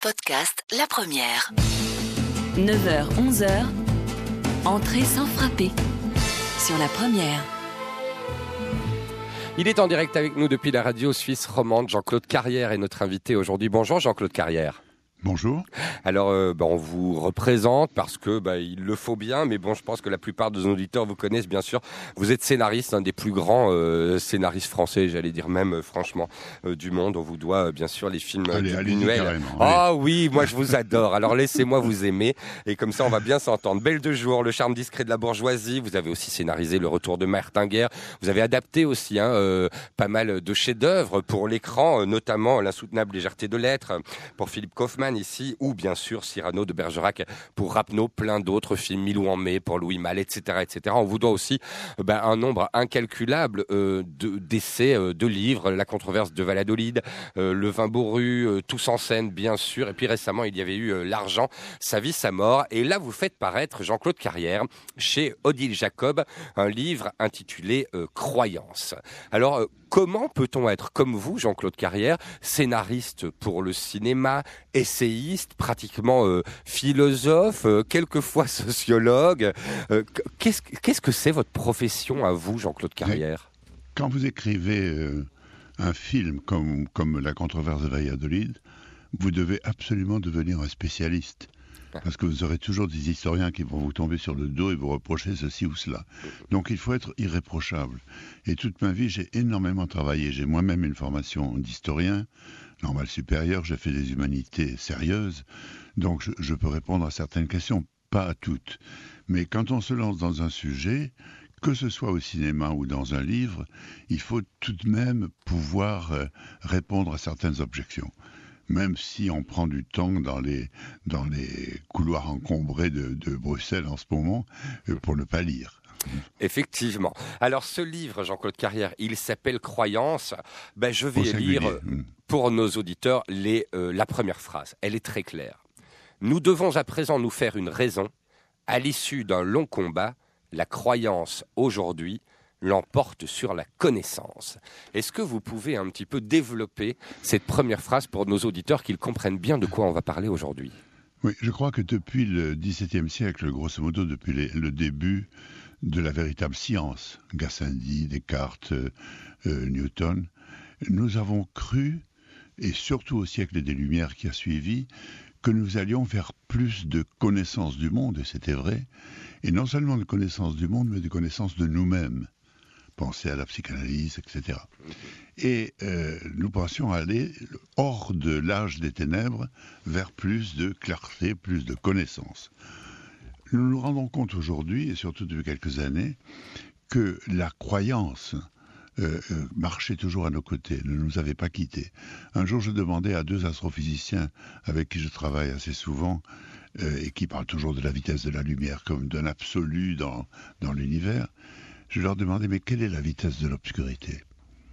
Podcast La Première. 9h-11h, entrée sans frapper sur La Première. Il est en direct avec nous depuis la radio suisse romande. Jean-Claude Carrière est notre invité aujourd'hui. Bonjour Jean-Claude Carrière. Bonjour. Alors, on vous représente parce que il le faut bien, mais je pense que la plupart de nos auditeurs vous connaissent bien sûr. Vous êtes scénariste, un des plus grands scénaristes français, j'allais dire même franchement du monde. On vous doit bien sûr les films allez, Buñuel. Ah oui, moi je vous adore. Alors laissez-moi vous aimer et comme ça on va bien s'entendre. Belle de jour, Le charme discret de la bourgeoisie. Vous avez aussi scénarisé Le retour de Martin Guerre. Vous avez adapté aussi pas mal de chefs-d'œuvre pour l'écran, notamment L'insoutenable légèreté de l'être pour Philippe Kaufman ici, ou bien sûr Cyrano de Bergerac pour Rapneau, plein d'autres films, Milou en mai pour Louis Malle, etc., etc. On vous doit aussi un nombre incalculable d'essais, de livres, La controverse de Valladolid, Le vin bourru, Tous en scène, bien sûr. Et puis récemment, il y avait eu L'argent, sa vie, sa mort. Et là, vous faites paraître Jean-Claude Carrière chez Odile Jacob, un livre intitulé Croyance. Alors, comment peut-on être comme vous, Jean-Claude Carrière, scénariste pour le cinéma, essayiste, pratiquement philosophe, quelquefois sociologue. Qu'est-ce que c'est votre profession à vous, Jean-Claude Carrière ? Quand vous écrivez un film comme La controverse de Valladolid, vous devez absolument devenir un spécialiste. Parce que vous aurez toujours des historiens qui vont vous tomber sur le dos et vous reprocher ceci ou cela. Donc il faut être irréprochable. Et toute ma vie, j'ai énormément travaillé. J'ai moi-même une formation d'historien, normale supérieure, j'ai fait des humanités sérieuses. Donc je peux répondre à certaines questions, pas à toutes. Mais quand on se lance dans un sujet, que ce soit au cinéma ou dans un livre, il faut tout de même pouvoir répondre à certaines objections. Même si on prend du temps dans les couloirs encombrés de Bruxelles en ce moment, pour ne pas lire. Effectivement. Alors ce livre, Jean-Claude Carrière, il s'appelle Croyance. Je vais lire pour nos auditeurs la première phrase. Elle est très claire. Nous devons à présent nous faire une raison. À l'issue d'un long combat, la croyance aujourd'hui l'emporte sur la connaissance. Est-ce que vous pouvez un petit peu développer cette première phrase pour nos auditeurs qu'ils comprennent bien de quoi on va parler aujourd'hui ? Oui, je crois que depuis le XVIIe siècle, grosso modo depuis le début de la véritable science, Gassendi, Descartes, Newton, nous avons cru, et surtout au siècle des Lumières qui a suivi, que nous allions vers plus de connaissance du monde, et c'était vrai, et non seulement de connaissance du monde, mais de connaissance de nous-mêmes. Penser à la psychanalyse, etc. Et nous pensions aller hors de l'âge des ténèbres vers plus de clarté, plus de connaissance. Nous nous rendons compte aujourd'hui, et surtout depuis quelques années, que la croyance marchait toujours à nos côtés, ne nous avait pas quittés. Un jour, je demandais à deux astrophysiciens avec qui je travaille assez souvent, et qui parlent toujours de la vitesse de la lumière comme d'un absolu dans l'univers, je leur demandais, mais quelle est la vitesse de l'obscurité ?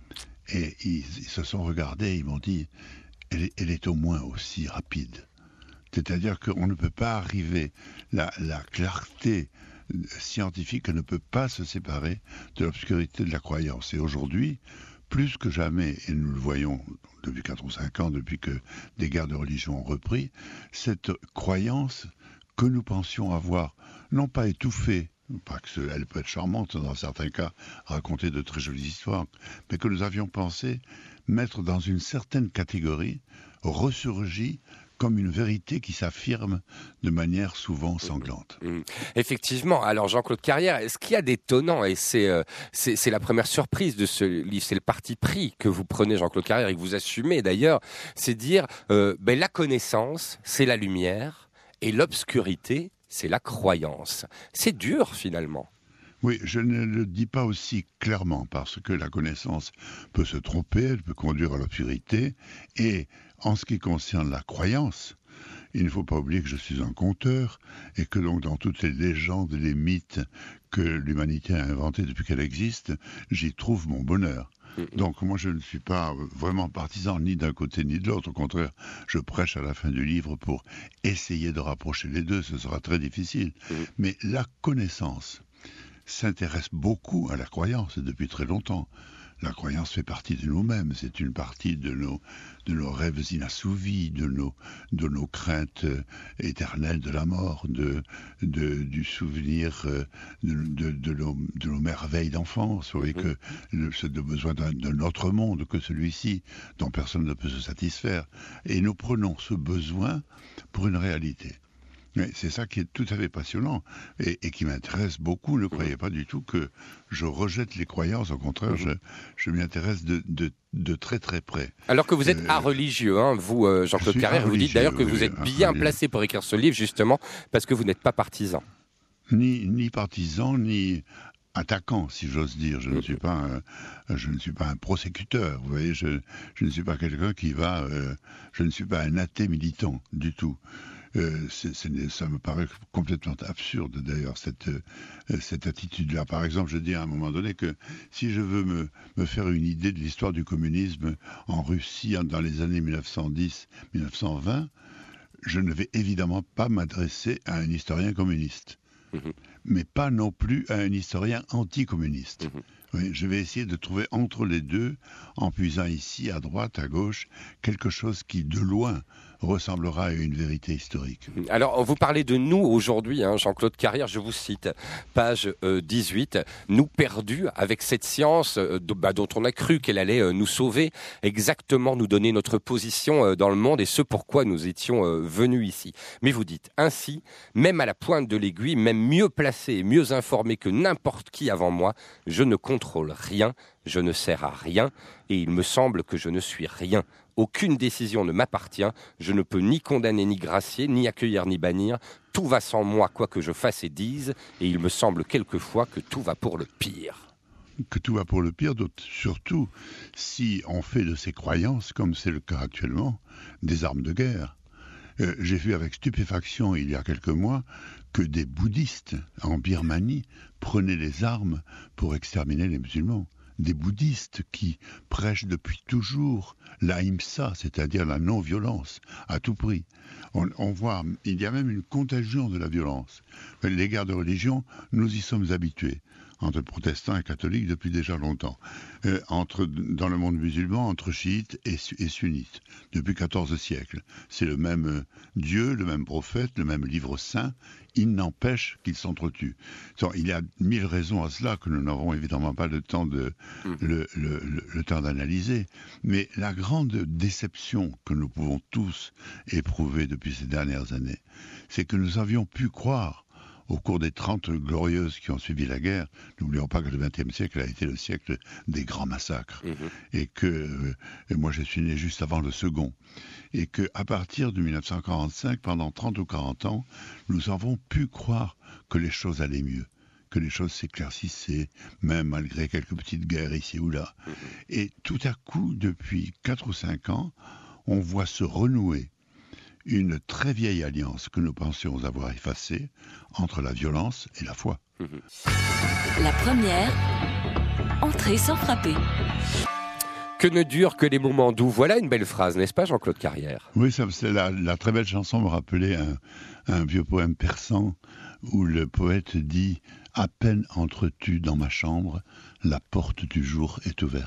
Et ils se sont regardés, ils m'ont dit, elle est au moins aussi rapide. C'est-à-dire qu'on ne peut pas arriver, la clarté scientifique ne peut pas se séparer de l'obscurité de la croyance. Et aujourd'hui, plus que jamais, et nous le voyons depuis 4 ou 5 ans, depuis que des guerres de religion ont repris, cette croyance que nous pensions avoir, non pas étouffée, pas que elle peut être charmante dans certains cas, raconter de très jolies histoires, mais que nous avions pensé mettre dans une certaine catégorie, ressurgit comme une vérité qui s'affirme de manière souvent sanglante. Effectivement. Alors Jean-Claude Carrière, ce qu'il y a d'étonnant, et c'est la première surprise de ce livre, c'est le parti pris que vous prenez, Jean-Claude Carrière, et que vous assumez d'ailleurs, c'est dire la connaissance, c'est la lumière, et l'obscurité, c'est la croyance. C'est dur finalement. Oui, je ne le dis pas aussi clairement parce que la connaissance peut se tromper, elle peut conduire à l'obscurité. Et en ce qui concerne la croyance, il ne faut pas oublier que je suis un conteur et que donc dans toutes les légendes, les mythes que l'humanité a inventés depuis qu'elle existe, j'y trouve mon bonheur. Donc moi je ne suis pas vraiment partisan ni d'un côté ni de l'autre, au contraire je prêche à la fin du livre pour essayer de rapprocher les deux, ce sera très difficile. Mais la connaissance s'intéresse beaucoup à la croyance depuis très longtemps. La croyance fait partie de nous-mêmes, c'est une partie de nos rêves inassouvis, de nos craintes éternelles de la mort, du souvenir de nos merveilles d'enfance. Vous voyez que c'est de besoin d'un autre monde que celui-ci, dont personne ne peut se satisfaire. Et nous prenons ce besoin pour une réalité. Mais c'est ça qui est tout à fait passionnant et qui m'intéresse beaucoup. Ne croyez pas du tout que je rejette les croyances. Au contraire, je m'y intéresse de très très près. Alors que vous êtes religieux, hein, vous, Jean-Claude Carrière, vous dites d'ailleurs que vous êtes bien placé pour écrire ce livre, justement, parce que vous n'êtes pas partisan. Ni partisan, ni attaquant, si j'ose dire. Je ne suis pas un prosécuteur. Vous voyez, je ne suis pas quelqu'un qui va... je ne suis pas un athée militant du tout. Ça me paraît complètement absurde d'ailleurs cette attitude-là. Par exemple, je dis à un moment donné que si je veux me faire une idée de l'histoire du communisme en Russie dans les années 1910-1920, je ne vais évidemment pas m'adresser à un historien communiste, mais pas non plus à un historien anticommuniste. Oui, je vais essayer de trouver entre les deux, en puisant ici, à droite, à gauche, quelque chose qui, de loin, ressemblera à une vérité historique. Alors, vous parlez de nous aujourd'hui, hein, Jean-Claude Carrière, je vous cite, page 18, nous perdus avec cette science dont on a cru qu'elle allait nous sauver, exactement nous donner notre position dans le monde et ce pourquoi nous étions venus ici. Mais vous dites, ainsi, même à la pointe de l'aiguille, même mieux placé et mieux informé que n'importe qui avant moi, je ne contrôle rien, je ne sers à rien et il me semble que je ne suis rien. Aucune décision ne m'appartient, je ne peux ni condamner ni gracier, ni accueillir ni bannir. Tout va sans moi, quoi que je fasse et dise, et il me semble quelquefois que tout va pour le pire. Que tout va pour le pire, surtout si on fait de ces croyances, comme c'est le cas actuellement, des armes de guerre. J'ai vu avec stupéfaction il y a quelques mois que des bouddhistes en Birmanie prenaient les armes pour exterminer les musulmans. Des bouddhistes qui prêchent depuis toujours l'ahimsa, c'est-à-dire la non-violence, à tout prix. On voit, il y a même une contagion de la violence. Les guerres de religion, nous y sommes habitués, entre protestants et catholiques depuis déjà longtemps. Dans le monde musulman, entre chiites et sunnites, depuis 14 siècles. C'est le même Dieu, le même prophète, le même livre saint. Il n'empêche qu'ils s'entretuent. Il y a 1000 raisons à cela que nous n'aurons évidemment pas le temps le temps d'analyser. Mais la grande déception que nous pouvons tous éprouver depuis ces dernières années, c'est que nous avions pu croire au cours des 30 glorieuses qui ont suivi la guerre, n'oublions pas que le XXe siècle a été le siècle des grands massacres, et moi je suis né juste avant le second, et qu'à partir de 1945, pendant 30 ou 40 ans, nous avons pu croire que les choses allaient mieux, que les choses s'éclaircissaient, même malgré quelques petites guerres ici ou là. Et tout à coup, depuis 4 ou 5 ans, on voit se renouer une très vieille alliance que nous pensions avoir effacée entre la violence et la foi. La première, entrer sans frapper. Que ne durent que les moments doux. Voilà une belle phrase, n'est-ce pas, Jean-Claude Carrière? Oui, c'est la très belle chanson me rappelait un vieux poème persan où le poète dit « À peine entres-tu dans ma chambre, la porte du jour est ouverte. »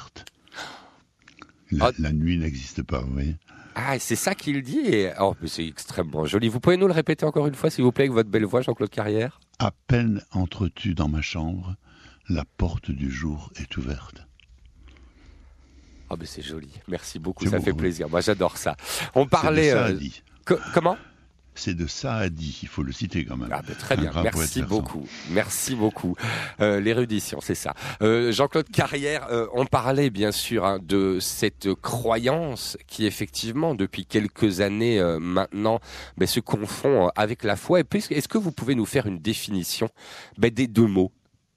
La nuit n'existe pas, vous voyez. Ah, c'est ça qu'il dit Oh, c'est extrêmement joli. Vous pouvez nous le répéter encore une fois, s'il vous plaît, avec votre belle voix, Jean-Claude Carrière? À peine entres-tu dans ma chambre, la porte du jour est ouverte. Oh, mais c'est joli. Merci beaucoup, ça fait plaisir. Moi, j'adore ça. On parlait... C'est de Saadi. Comment? C'est de Saadi, il faut le citer quand même. Ah ben très bien, merci beaucoup. Merci beaucoup. L'érudition, c'est ça. Jean-Claude Carrière, on parlait bien sûr de cette croyance qui effectivement, depuis quelques années maintenant, se confond avec la foi. Et puis, est-ce que vous pouvez nous faire une définition des deux mots?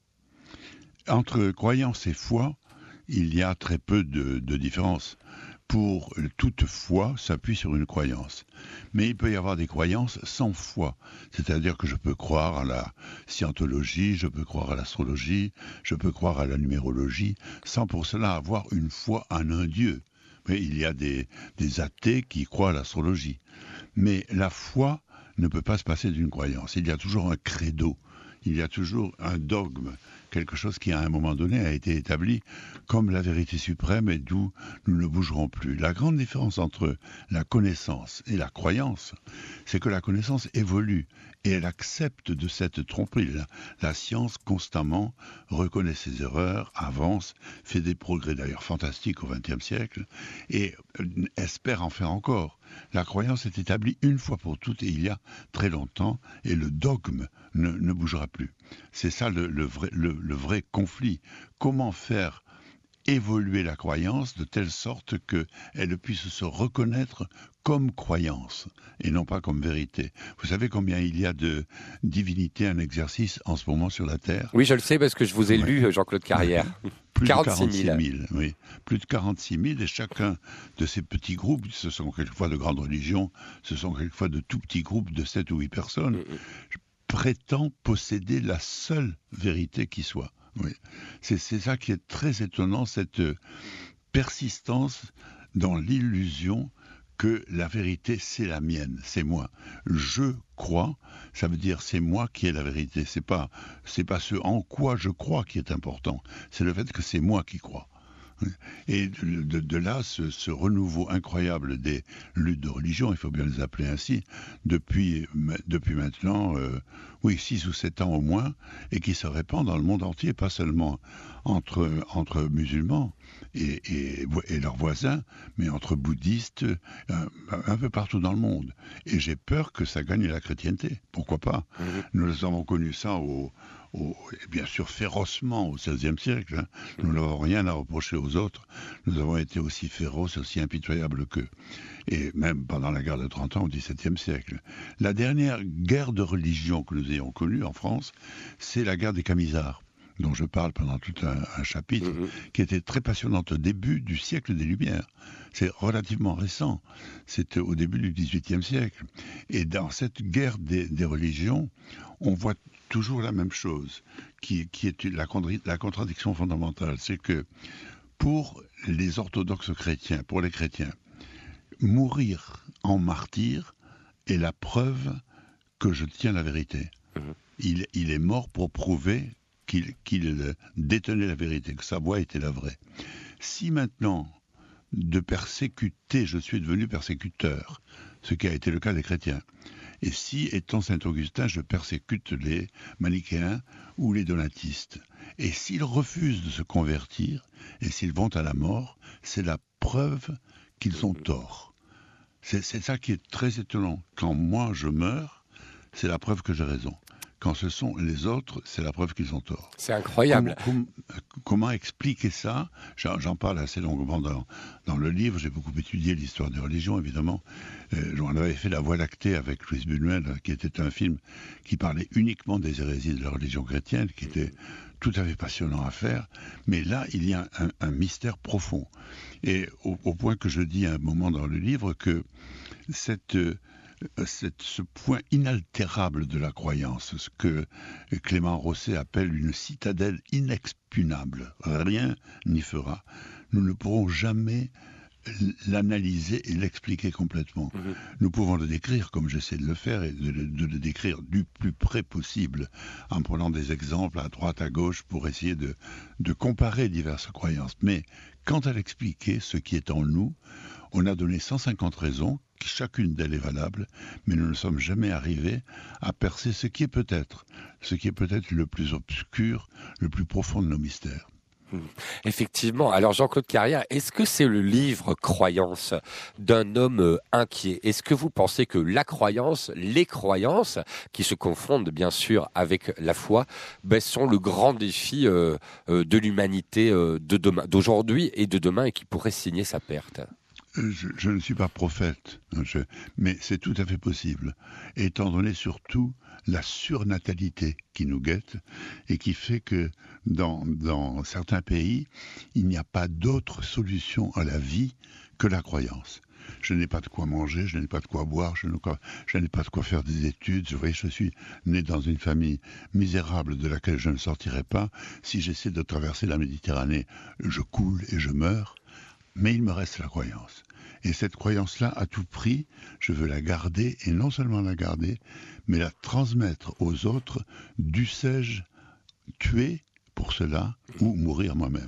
Entre croyance et foi, il y a très peu de différence. Pour toute foi s'appuie sur une croyance. Mais il peut y avoir des croyances sans foi. C'est-à-dire que je peux croire à la scientologie, je peux croire à l'astrologie, je peux croire à la numérologie, sans pour cela avoir une foi en un Dieu. Mais il y a des athées qui croient à l'astrologie. Mais la foi ne peut pas se passer d'une croyance. Il y a toujours un credo, il y a toujours un dogme, quelque chose qui à un moment donné a été établi comme la vérité suprême et d'où nous ne bougerons plus. La grande différence entre la connaissance et la croyance, c'est que la connaissance évolue et elle accepte de s'être trompée. La science constamment reconnaît ses erreurs, avance, fait des progrès d'ailleurs fantastiques au XXe siècle et espère en faire encore. La croyance est établie une fois pour toutes et il y a très longtemps et le dogme ne bougera plus. C'est ça le vrai conflit. Comment faire évoluer la croyance de telle sorte qu'elle puisse se reconnaître comme croyance et non pas comme vérité. Vous savez combien il y a de divinités en exercice en ce moment sur la Terre? Oui, je le sais parce que je vous ai lu, Jean-Claude Carrière. Plus 46 de 000. 000, oui. Plus de 46 000 et chacun de ces petits groupes, ce sont quelquefois de grandes religions, ce sont quelquefois de tout petits groupes de 7 ou 8 personnes, prétend posséder la seule vérité qui soit. Oui. C'est ça qui est très étonnant, cette persistance dans l'illusion que la vérité c'est la mienne, c'est moi. Je crois, ça veut dire c'est moi qui ai la vérité. C'est pas ce en quoi je crois qui est important. C'est le fait que c'est moi qui crois. Et de là, ce renouveau incroyable des luttes de religion, il faut bien les appeler ainsi, depuis maintenant, 6 ou 7 ans au moins, et qui se répand dans le monde entier, pas seulement entre musulmans et leurs voisins, mais entre bouddhistes, un peu partout dans le monde. Et j'ai peur que ça gagne la chrétienté. Pourquoi pas? Nous avons connu ça bien sûr férocement au XVIe siècle. Hein. Nous n'avons rien à reprocher aux autres. Nous avons été aussi féroces, aussi impitoyables qu'eux. Et même pendant la guerre de 30 ans au XVIIe siècle. La dernière guerre de religion que nous ayons connue en France, c'est la guerre des Camisards, dont je parle pendant tout un chapitre, qui était très passionnante au début du siècle des Lumières. C'est relativement récent. C'était au début du XVIIIe siècle. Et dans cette guerre des religions, on voit toujours la même chose, qui est la contradiction fondamentale. C'est que pour les orthodoxes chrétiens, pour les chrétiens, mourir en martyr est la preuve que je tiens la vérité. Il est mort pour prouver qu'il détenait la vérité, que sa voix était la vraie. Si maintenant, de persécuter, je suis devenu persécuteur, ce qui a été le cas des chrétiens, et si, étant Saint-Augustin, je persécute les manichéens ou les donatistes, et s'ils refusent de se convertir, et s'ils vont à la mort, c'est la preuve qu'ils ont tort. C'est ça qui est très étonnant. Quand moi je meurs, c'est la preuve que j'ai raison. Quand ce sont les autres, c'est la preuve qu'ils ont tort. C'est incroyable. Comment expliquer ça? J'en parle assez longuement dans le livre. J'ai beaucoup étudié l'histoire des religions, évidemment. J'en avais fait La Voie lactée avec Louis Buñuel, qui était un film qui parlait uniquement des hérésies de la religion chrétienne, qui était tout à fait passionnant à faire. Mais là, il y a un mystère profond. Et au point que je dis à un moment dans le livre que ce point inaltérable de la croyance, ce que Clément Rosset appelle une citadelle inexpugnable, rien n'y fera. Nous ne pourrons jamais l'analyser et l'expliquer complètement. Nous pouvons le décrire comme j'essaie de le faire et de le décrire du plus près possible en prenant des exemples à droite, à gauche pour essayer de comparer diverses croyances. Mais quant à l'expliquer ce qui est en nous, on a donné 150 raisons, chacune d'elles est valable, mais nous ne sommes jamais arrivés à percer ce qui est peut-être le plus obscur, le plus profond de nos mystères. Effectivement. Alors Jean-Claude Carrière, est-ce que c'est le livre Croyance d'un homme inquiet? Est-ce que vous pensez que la croyance, les croyances, qui se confondent bien sûr avec la foi, sont le grand défi de l'humanité d'aujourd'hui et de demain et qui pourrait signer sa perte? Je ne suis pas prophète, mais c'est tout à fait possible, étant donné surtout la surnatalité qui nous guette et qui fait que dans certains pays, il n'y a pas d'autre solution à la vie que la croyance. Je n'ai pas de quoi manger, je n'ai pas de quoi boire, je n'ai pas de quoi faire des études. Je suis né dans une famille misérable de laquelle je ne sortirai pas. Si j'essaie de traverser la Méditerranée, je coule et je meurs. Mais il me reste la croyance. Et cette croyance-là, à tout prix, je veux la garder, et non seulement la garder, mais la transmettre aux autres, dussé-je tuer pour cela ou mourir moi-même.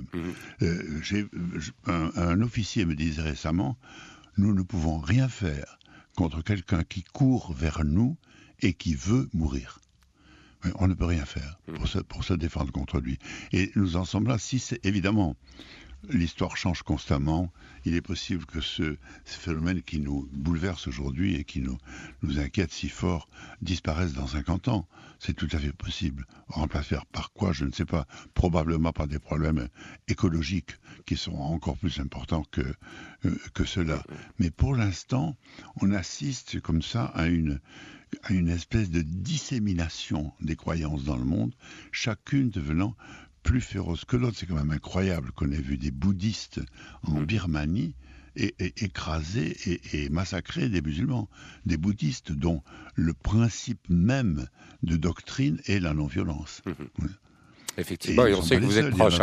Un officier me disait récemment, nous ne pouvons rien faire contre quelqu'un qui court vers nous et qui veut mourir. On ne peut rien faire pour se défendre contre lui. Et nous en sommes là. Si c'est évidemment, l'histoire change constamment. Il est possible que ce phénomène qui nous bouleverse aujourd'hui et qui nous inquiète si fort disparaisse dans 50 ans. C'est tout à fait possible. Remplacer par quoi, je ne sais pas. Probablement par des problèmes écologiques qui sont encore plus importants que cela. Mais pour l'instant, on assiste comme ça à une espèce de dissémination des croyances dans le monde, chacune devenant plus féroce que l'autre. C'est quand même incroyable qu'on ait vu des bouddhistes en Birmanie écraser et massacrer des musulmans, des bouddhistes dont le principe même de doctrine est la non-violence. Effectivement, et on sait que vous êtes proche